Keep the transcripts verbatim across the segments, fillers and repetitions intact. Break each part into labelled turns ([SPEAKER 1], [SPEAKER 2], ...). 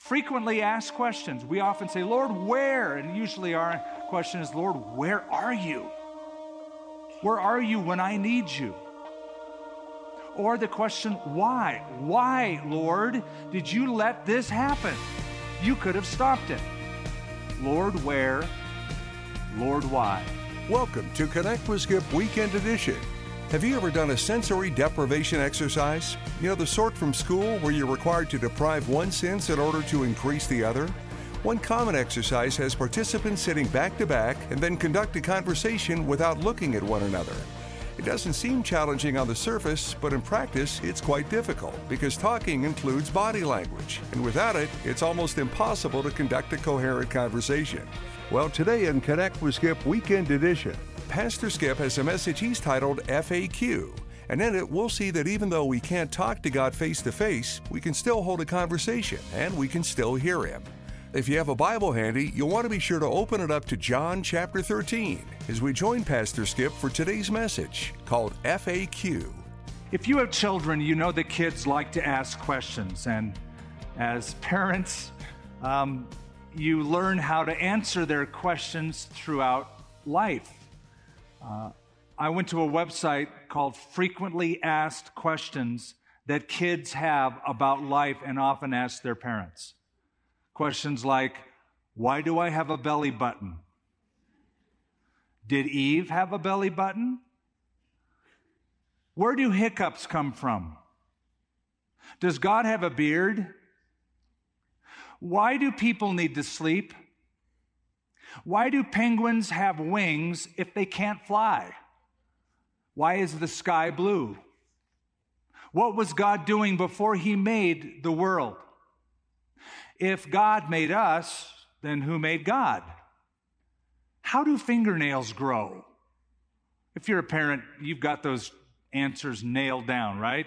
[SPEAKER 1] Frequently asked questions. We often say, Lord, where? And usually our question is, Lord, where are you? Where are you when I need you? Or the question, why? Why, Lord, did you let this happen? You could have stopped it. Lord, where? Lord, why?
[SPEAKER 2] Welcome to Connect with Skip Weekend Edition. Have you ever done a sensory deprivation exercise? You know, the sort from school where you're required to deprive one sense in order to increase the other? One common exercise has participants sitting back to back and then conduct a conversation without looking at one another. It doesn't seem challenging on the surface, but in practice, it's quite difficult because talking includes body language, and without it, it's almost impossible to conduct a coherent conversation. Well, today in Connect with Skip Weekend Edition, Pastor Skip has a message he's titled F A Q, and in it, we'll see that even though we can't talk to God face to face, we can still hold a conversation, and we can still hear Him. If you have a Bible handy, you'll want to be sure to open it up to John chapter thirteen as we join Pastor Skip for today's message called F A Q.
[SPEAKER 1] If you have children, you know that kids like to ask questions, and as parents, um, you learn how to answer their questions throughout life. Uh, I went to a website called Frequently Asked Questions that kids have about life and often ask their parents. Questions like, why do I have a belly button? Did Eve have a belly button? Where do hiccups come from? Does God have a beard? Why do people need to sleep? Why do penguins have wings if they can't fly? Why is the sky blue? What was God doing before He made the world? If God made us, then who made God? How do fingernails grow? If you're a parent, you've got those answers nailed down, right?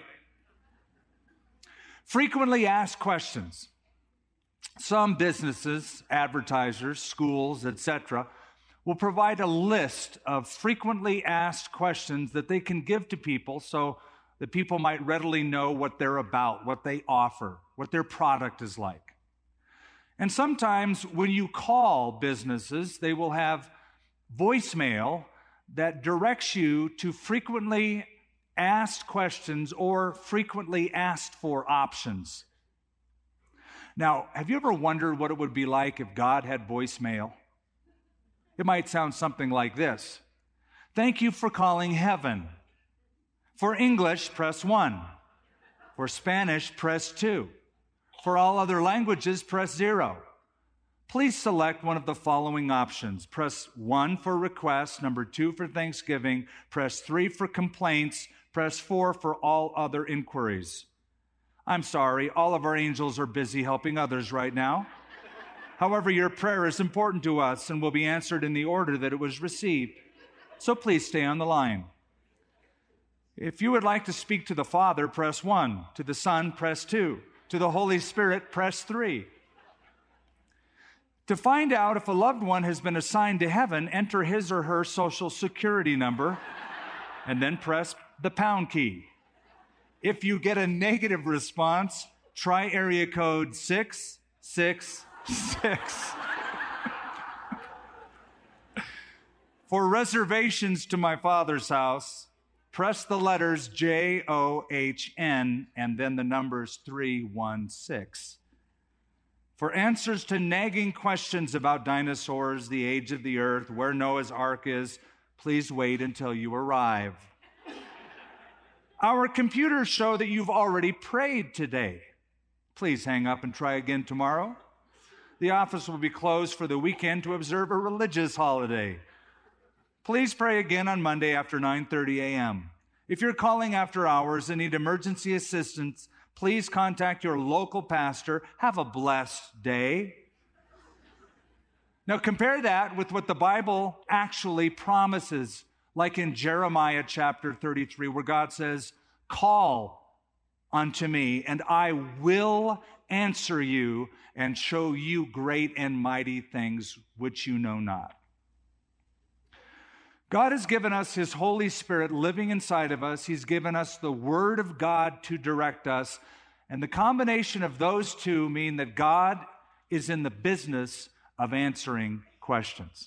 [SPEAKER 1] Frequently asked questions. Some businesses, advertisers, schools, et cetera, will provide a list of frequently asked questions that they can give to people so that people might readily know what they're about, what they offer, what their product is like. And sometimes when you call businesses, they will have voicemail that directs you to frequently asked questions or frequently asked for options. Now, have you ever wondered what it would be like if God had voicemail? It might sound something like this. Thank you for calling heaven. For English, press one. For Spanish, press two. For all other languages, press zero. Please select one of the following options. Press one for requests, number two for Thanksgiving, press three for complaints, press four for all other inquiries. I'm sorry, all of our angels are busy helping others right now. However, your prayer is important to us and will be answered in the order that it was received. So please stay on the line. If you would like to speak to the Father, press one. To the Son, press two. To the Holy Spirit, press three. To find out if a loved one has been assigned to heaven, enter his or her social security number and then press the pound key. If you get a negative response, try area code six six six. For reservations to my Father's house, press the letters J O H N and then the numbers three one six. For answers to nagging questions about dinosaurs, the age of the earth, where Noah's Ark is, please wait until you arrive. Our computers show that you've already prayed today. Please hang up and try again tomorrow. The office will be closed for the weekend to observe a religious holiday. Please pray again on Monday after nine thirty a.m. If you're calling after hours and need emergency assistance, please contact your local pastor. Have a blessed day. Now compare that with what the Bible actually promises, like in Jeremiah chapter thirty-three, where God says, call unto me, and I will answer you and show you great and mighty things which you know not. God has given us His Holy Spirit living inside of us. He's given us the Word of God to direct us. And the combination of those two mean that God is in the business of answering questions.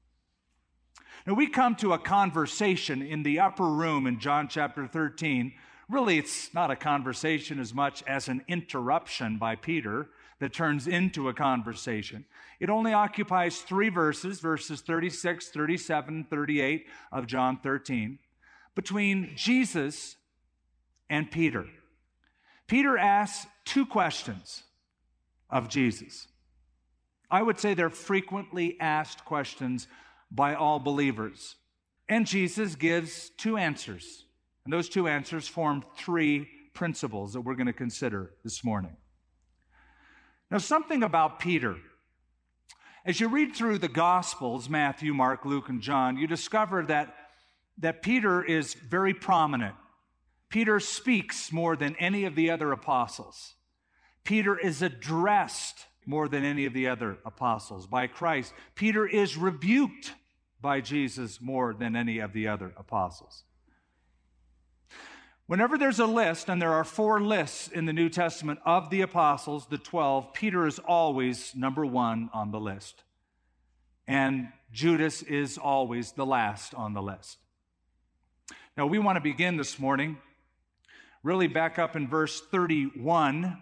[SPEAKER 1] Now, we come to a conversation in the upper room in John chapter thirteen. Really, it's not a conversation as much as an interruption by Peter that turns into a conversation. It only occupies three verses, verses thirty-six, thirty-seven, thirty-eight of John thirteen, between Jesus and Peter. Peter asks two questions of Jesus. I would say they're frequently asked questions by all believers. And Jesus gives two answers. And those two answers form three principles that we're going to consider this morning. Now, something about Peter. As you read through the Gospels, Matthew, Mark, Luke, and John, you discover that, that Peter is very prominent. Peter speaks more than any of the other apostles. Peter is addressed more than any of the other apostles by Christ. Peter is rebuked by Jesus more than any of the other apostles. Whenever there's a list, and there are four lists in the New Testament of the apostles, the twelve, Peter is always number one on the list. And Judas is always the last on the list. Now, we want to begin this morning really back up in verse thirty-one.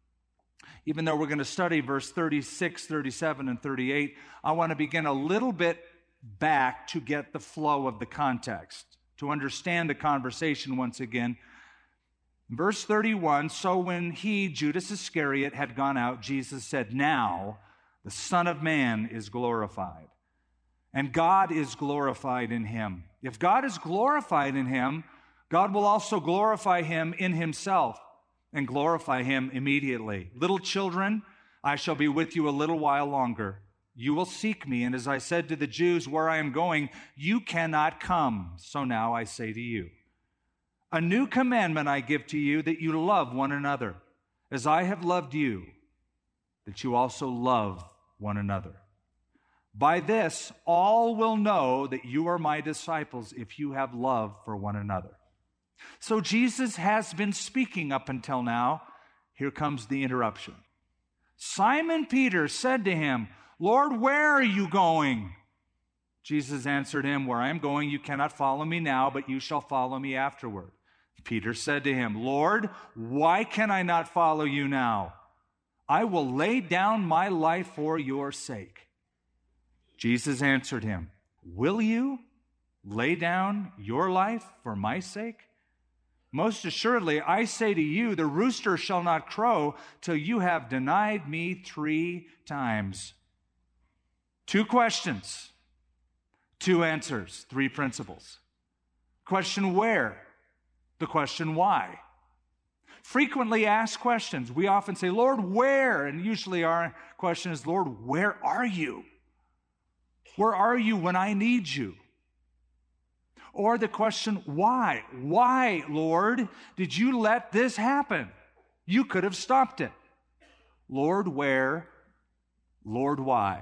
[SPEAKER 1] Even though we're going to study verse thirty-six, thirty-seven, and thirty-eight, I want to begin a little bit back to get the flow of the context, to understand the conversation once again. Verse thirty-one, so when he, Judas Iscariot, had gone out, Jesus said, now the Son of Man is glorified, and God is glorified in him. If God is glorified in him, God will also glorify him in himself and glorify him immediately. Little children, I shall be with you a little while longer. You will seek me, and as I said to the Jews, where I am going, you cannot come. So now I say to you, a new commandment I give to you, that you love one another, as I have loved you, that you also love one another. By this, all will know that you are my disciples, if you have love for one another. So Jesus has been speaking up until now. Here comes the interruption. Simon Peter said to him, Lord, where are you going? Jesus answered him, where I am going, you cannot follow me now, but you shall follow me afterward. Peter said to him, Lord, why can I not follow you now? I will lay down my life for your sake. Jesus answered him, will you lay down your life for my sake? Most assuredly, I say to you, the rooster shall not crow till you have denied me three times. Two questions, two answers, three principles. Question where? The question why. Frequently asked questions. We often say, Lord, where? And usually our question is, Lord, where are you? Where are you when I need you? Or the question, why? Why, Lord, did you let this happen? You could have stopped it. Lord, where? Lord, why?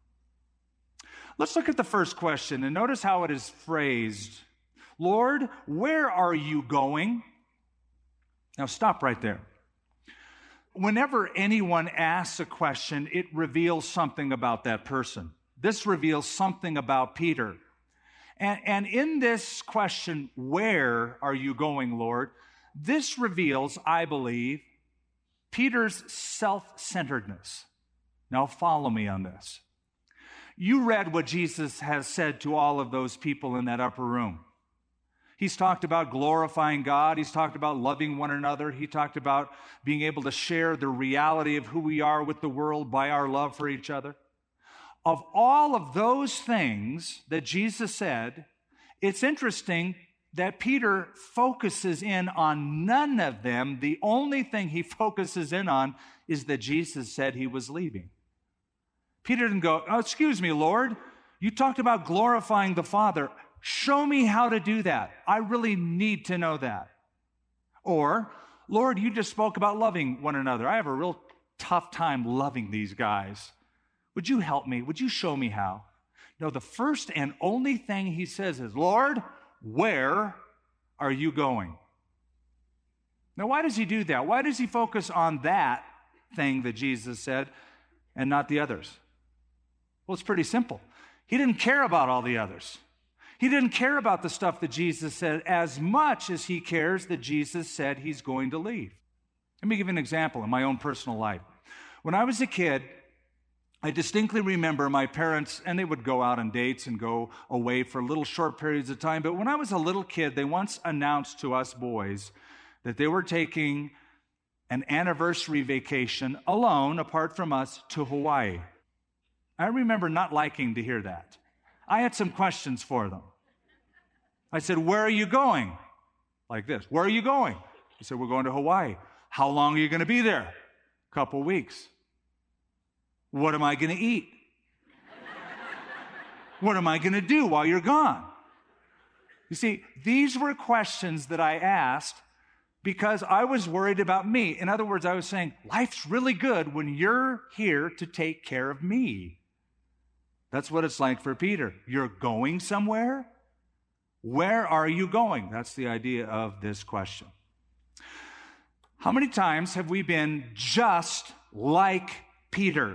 [SPEAKER 1] Let's look at the first question and notice how it is phrased. Lord, where are you going? Now stop right there. Whenever anyone asks a question, it reveals something about that person. This reveals something about Peter. And, and in this question, where are you going, Lord? This reveals, I believe, Peter's self-centeredness. Now follow me on this. You read what Jesus has said to all of those people in that upper room. He's talked about glorifying God. He's talked about loving one another. He talked about being able to share the reality of who we are with the world by our love for each other. Of all of those things that Jesus said, it's interesting that Peter focuses in on none of them. The only thing he focuses in on is that Jesus said he was leaving. Peter didn't go, oh, excuse me, Lord, you talked about glorifying the Father. Show me how to do that. I really need to know that. Or, Lord, you just spoke about loving one another. I have a real tough time loving these guys. Would you help me? Would you show me how? No, the first and only thing he says is, Lord, where are you going? Now, why does he do that? Why does he focus on that thing that Jesus said and not the others? Well, it's pretty simple. He didn't care about all the others. He didn't care about the stuff that Jesus said as much as he cares that Jesus said he's going to leave. Let me give you an example in my own personal life. When I was a kid, I distinctly remember my parents, and they would go out on dates and go away for little short periods of time. But when I was a little kid, they once announced to us boys that they were taking an anniversary vacation alone, apart from us, to Hawaii. I remember not liking to hear that. I had some questions for them. I said, "Where are you going?" Like this. "Where are you going?" He said, "We're going to Hawaii." "How long are you going to be there?" "A couple weeks." "What am I going to eat?" "What am I going to do while you're gone?" You see, these were questions that I asked because I was worried about me. In other words, I was saying, life's really good when you're here to take care of me. That's what it's like for Peter. You're going somewhere? Where are you going? That's the idea of this question. How many times have we been just like Peter?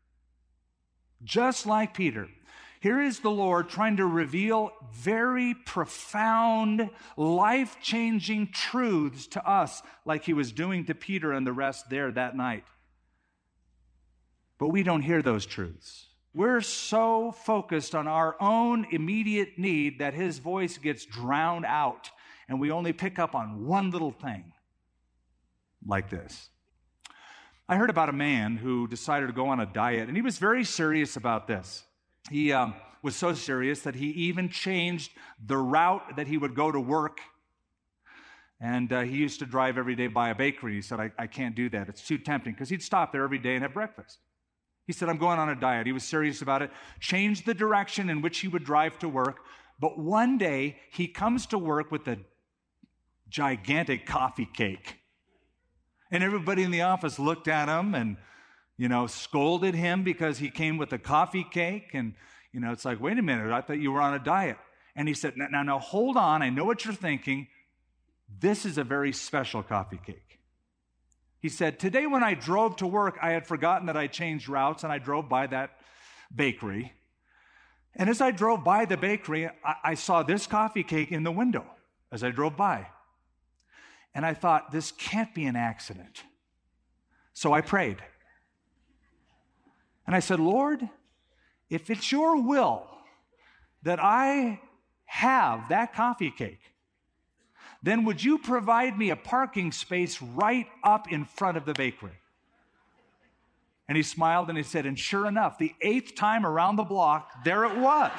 [SPEAKER 1] Just like Peter. Here is the Lord trying to reveal very profound, life-changing truths to us, like he was doing to Peter and the rest there that night. But we don't hear those truths. We're so focused on our own immediate need that his voice gets drowned out, and we only pick up on one little thing, like this. I heard about a man who decided to go on a diet, and he was very serious about this. He um, was so serious that he even changed the route that he would go to work. And uh, he used to drive every day by a bakery. He said, I, I can't do that. It's too tempting, because he'd stop there every day and have breakfast. He said, I'm going on a diet. He was serious about it, changed the direction in which he would drive to work. But one day, he comes to work with a gigantic coffee cake. And everybody in the office looked at him and, you know, scolded him because he came with a coffee cake. And, you know, it's like, wait a minute, I thought you were on a diet. And he said, now, now, hold on. I know what you're thinking. This is a very special coffee cake. He said, today when I drove to work, I had forgotten that I changed routes, and I drove by that bakery. And as I drove by the bakery, I, I saw this coffee cake in the window as I drove by. And I thought, this can't be an accident. So I prayed. And I said, Lord, if it's your will that I have that coffee cake, then would you provide me a parking space right up in front of the bakery? And he smiled and he said, and sure enough, the eighth time around the block, there it was.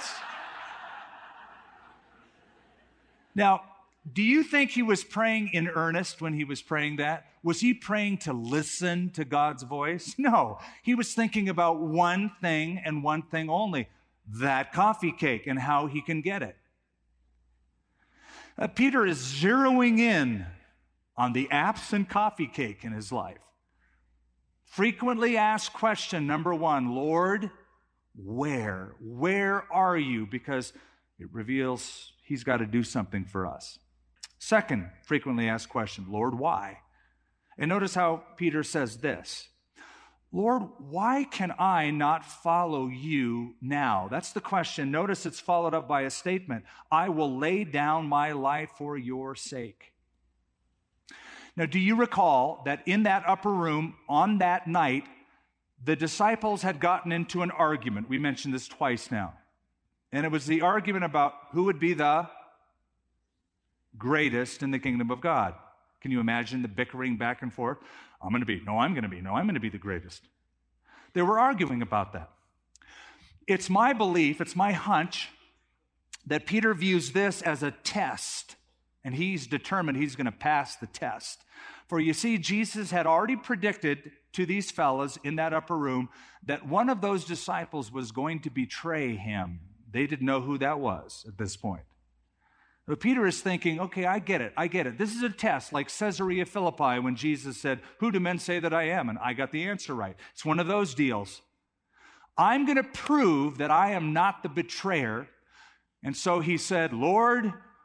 [SPEAKER 1] Now, do you think he was praying in earnest when he was praying that? Was he praying to listen to God's voice? No. He was thinking about one thing and one thing only, that coffee cake and how he can get it. Uh, Peter is zeroing in on the absent coffee cake in his life. Frequently asked question number one, Lord, where? Where are you? Because it reveals he's got to do something for us. Second frequently asked question, Lord, why? And notice how Peter says this, Lord, why can I not follow you now? That's the question. Notice it's followed up by a statement. I will lay down my life for your sake. Now, do you recall that in that upper room on that night, the disciples had gotten into an argument? We mentioned this twice now. And it was the argument about who would be the greatest in the kingdom of God. Can you imagine the bickering back and forth? I'm going to be, no, I'm going to be, no, I'm going to be the greatest. They were arguing about that. It's my belief, it's my hunch, that Peter views this as a test, and he's determined he's going to pass the test. For you see, Jesus had already predicted to these fellas in that upper room that one of those disciples was going to betray him. They didn't know who that was at this point. But Peter is thinking, okay, I get it, I get it. This is a test like Caesarea Philippi when Jesus said, who do men say that I am? And I got the answer right. It's one of those deals. I'm going to prove that I am not the betrayer. And so he said, Lord,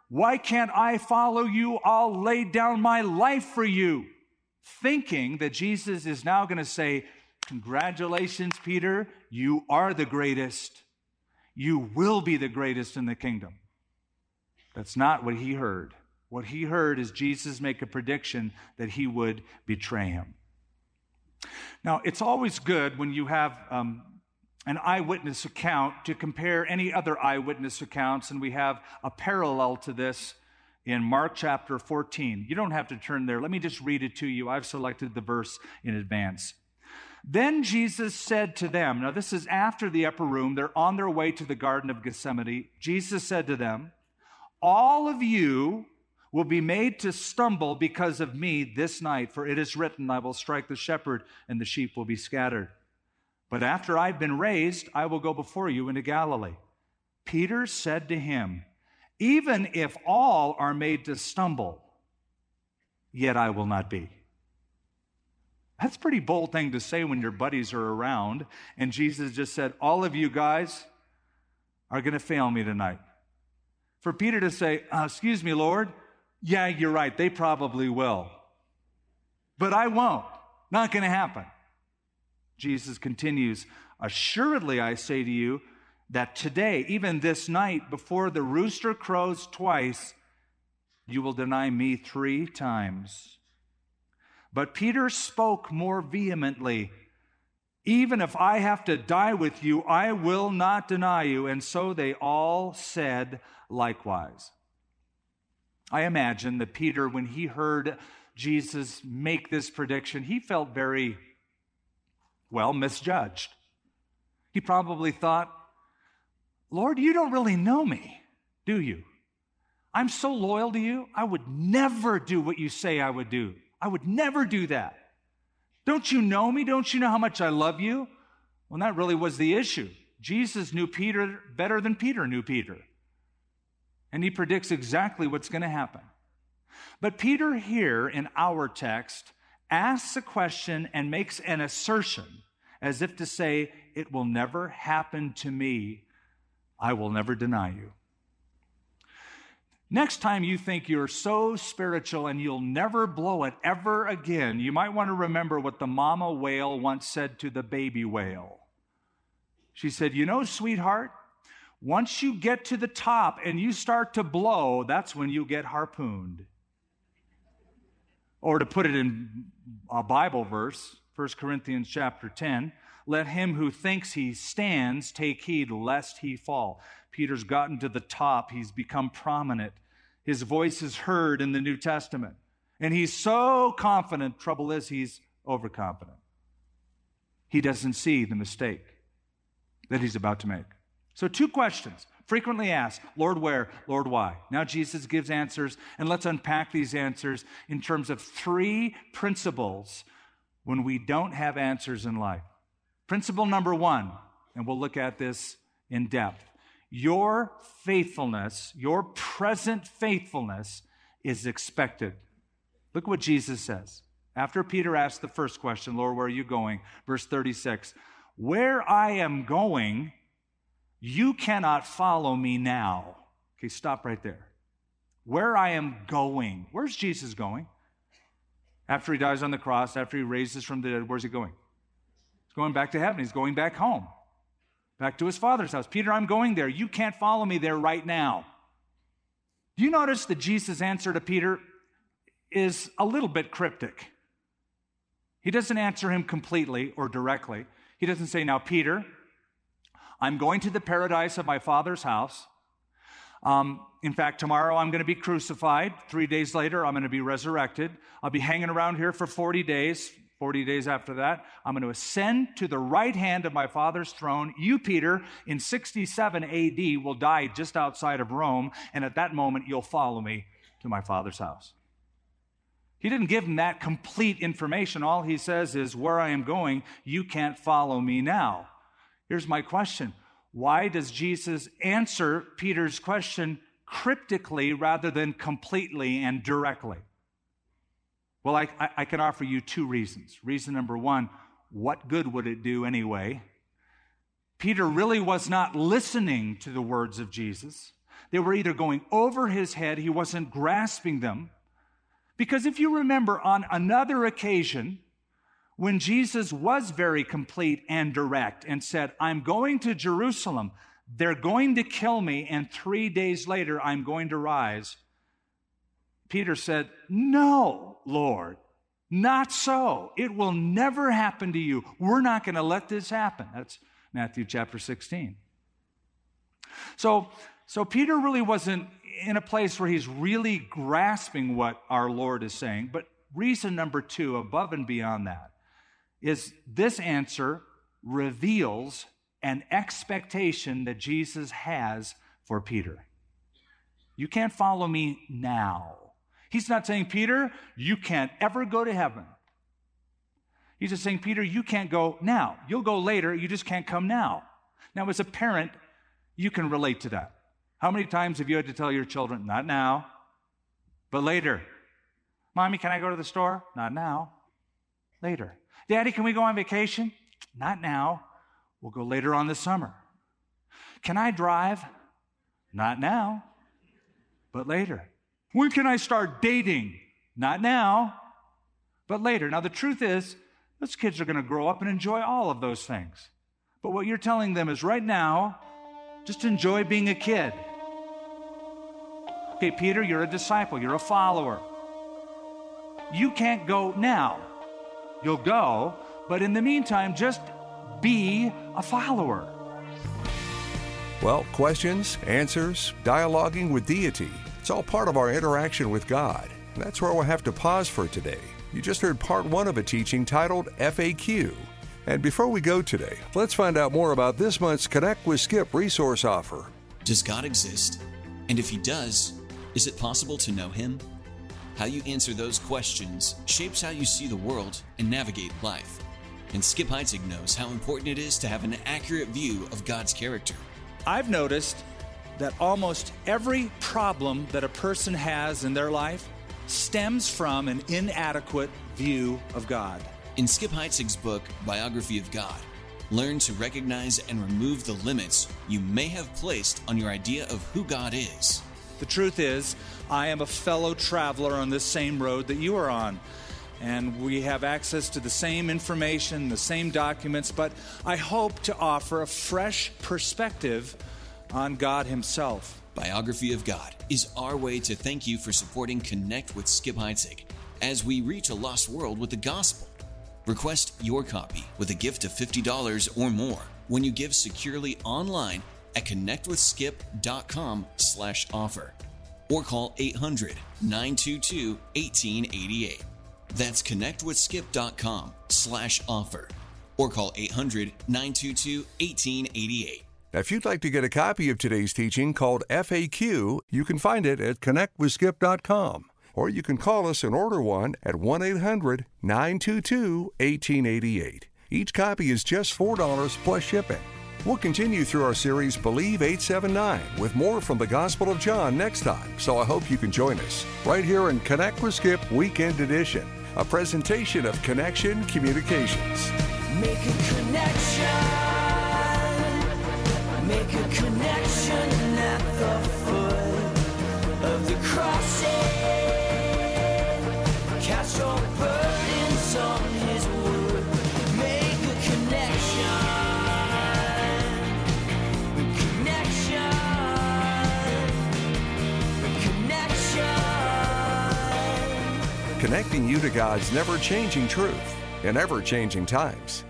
[SPEAKER 1] Why can't I follow you? I'll lay down my life for you. Thinking that Jesus is now going to say, congratulations, Peter, you are the greatest. You will be the greatest in the kingdom. That's not what he heard. What he heard is Jesus make a prediction that he would betray him. Now, it's always good when you have um, an eyewitness account to compare any other eyewitness accounts, and we have a parallel to this in Mark chapter fourteen. You don't have to turn there. Let me just read it to you. I've selected the verse in advance. Then Jesus said to them, now this is after the upper room, they're on their way to the Garden of Gethsemane. Jesus said to them, all of you will be made to stumble because of me this night, for it is written, I will strike the shepherd and the sheep will be scattered. But after I've been raised, I will go before you into Galilee. Peter said to him, even if all are made to stumble, yet I will not be. That's a pretty bold thing to say when your buddies are around. And Jesus just said, all of you guys are going to fail me tonight. For Peter to say, uh, excuse me, Lord, yeah, you're right, they probably will. But I won't. Not going to happen. Jesus continues, assuredly I say to you that today, even this night, before the rooster crows twice, you will deny me three times. But Peter spoke more vehemently, even if I have to die with you, I will not deny you. And so they all said likewise. I imagine that Peter, when he heard Jesus make this prediction, he felt very, well, misjudged. He probably thought, Lord, you don't really know me, do you? I'm so loyal to you, I would never do what you say I would do. I would never do that. Don't you know me? Don't you know how much I love you? Well, that really was the issue. Jesus knew Peter better than Peter knew Peter. And he predicts exactly what's going to happen. But Peter here in our text asks a question and makes an assertion as if to say, it will never happen to me. I will never deny you. Next time you think you're so spiritual and you'll never blow it ever again, you might want to remember what the mama whale once said to the baby whale. She said, you know, sweetheart, once you get to the top and you start to blow, that's when you get harpooned. Or to put it in a Bible verse, First Corinthians chapter ten, let him who thinks he stands take heed lest he fall. Peter's gotten to the top. He's become prominent. His voice is heard in the New Testament. And he's so confident, trouble is he's overconfident. He doesn't see the mistake that he's about to make. So two questions frequently asked, Lord, where? Lord, why? Now Jesus gives answers, and let's unpack these answers in terms of three principles when we don't have answers in life. Principle number one, and we'll look at this in depth. Your faithfulness, your present faithfulness is expected. Look what Jesus says. After Peter asked the first question, Lord, where are you going? Verse thirty-six, where I am going, you cannot follow me now. Okay, stop right there. Where I am going. Where's Jesus going? After he dies on the cross, after he raises from the dead, where's he going? He's going back to heaven. He's going back home. Back to his Father's house. Peter, I'm going there. You can't follow me there right now. Do you notice that Jesus' answer to Peter is a little bit cryptic? He doesn't answer him completely or directly. He doesn't say, now, Peter, I'm going to the paradise of my Father's house. Um, in fact, tomorrow I'm going to be crucified. Three days later, I'm going to be resurrected. I'll be hanging around here for forty days. forty days after that, I'm going to ascend to the right hand of my Father's throne. You, Peter, in sixty-seven A D will die just outside of Rome, and at that moment you'll follow me to my Father's house. He didn't give him that complete information. All he says is, where I am going, you can't follow me now. Here's my question. Why does Jesus answer Peter's question cryptically rather than completely and directly? Well, I, I, I can offer you two reasons. Reason number one, what good would it do anyway? Peter really was not listening to the words of Jesus. They were either going over his head, he wasn't grasping them. Because if you remember on another occasion, when Jesus was very complete and direct and said, I'm going to Jerusalem, they're going to kill me, and three days later I'm going to rise, Peter said, no, Lord, not so. It will never happen to you. We're not going to let this happen. That's Matthew chapter sixteen. So, so Peter really wasn't in a place where he's really grasping what our Lord is saying. But reason number two, above and beyond that, is this answer reveals an expectation that Jesus has for Peter. You can't follow me now. He's not saying, Peter, you can't ever go to heaven. He's just saying, Peter, you can't go now. You'll go later, you just can't come now. Now, as a parent, you can relate to that. How many times have you had to tell your children, not now, but later? Mommy, can I go to the store? Not now, later. Daddy, can we go on vacation? Not now. We'll go later on this summer. Can I drive? Not now, but later. When can I start dating? Not now, but later. Now, the truth is, those kids are going to grow up and enjoy all of those things. But what you're telling them is right now, just enjoy being a kid. Okay, Peter, you're a disciple. You're a follower. You can't go now. You'll go, but in the meantime, just be a follower.
[SPEAKER 2] Well, questions, answers, dialoguing with deity, it's all part of our interaction with God. And that's where we'll have to pause for today. You just heard part one of a teaching titled F A Q. And before we go today, let's find out more about this month's Connect with Skip resource offer.
[SPEAKER 3] Does God exist? And if He does, is it possible to know Him? How you answer those questions shapes how you see the world and navigate life. And Skip Heitzig knows how important it is to have an accurate view of God's character.
[SPEAKER 1] I've noticed that almost every problem that a person has in their life stems from an inadequate view of God.
[SPEAKER 3] In Skip Heitzig's book, Biography of God, learn to recognize and remove the limits you may have placed on your idea of who God is.
[SPEAKER 1] The truth is, I am a fellow traveler on this same road that you are on. And we have access to the same information, the same documents, but I hope to offer a fresh perspective on God Himself.
[SPEAKER 3] Biography of God is our way to thank you for supporting Connect with Skip Heitzig as we reach a lost world with the gospel. Request your copy with a gift of fifty dollars or more when you give securely online at connectwithskip.com slash offer or call eight hundred, nine two two, eighteen eighty-eight. That's connectwithskip.com slash offer or call eight hundred, nine two two, eighteen eighty-eight.
[SPEAKER 2] Now, if you'd like to get a copy of today's teaching called F A Q, you can find it at connect with skip dot com. Or you can call us and order one at one eight hundred, nine two two, eighteen eighty-eight. Each copy is just four dollars plus shipping. We'll continue through our series Believe eight seven nine with more from the Gospel of John next time, so I hope you can join us right here in Connect with Skip Weekend Edition, a presentation of Connection Communications.
[SPEAKER 4] Make a connection. Make a connection at the foot of the crossing. Cast your burdens on His wood. Make a connection. Connection. Connection.
[SPEAKER 2] Connecting you to God's never-changing truth in ever-changing times.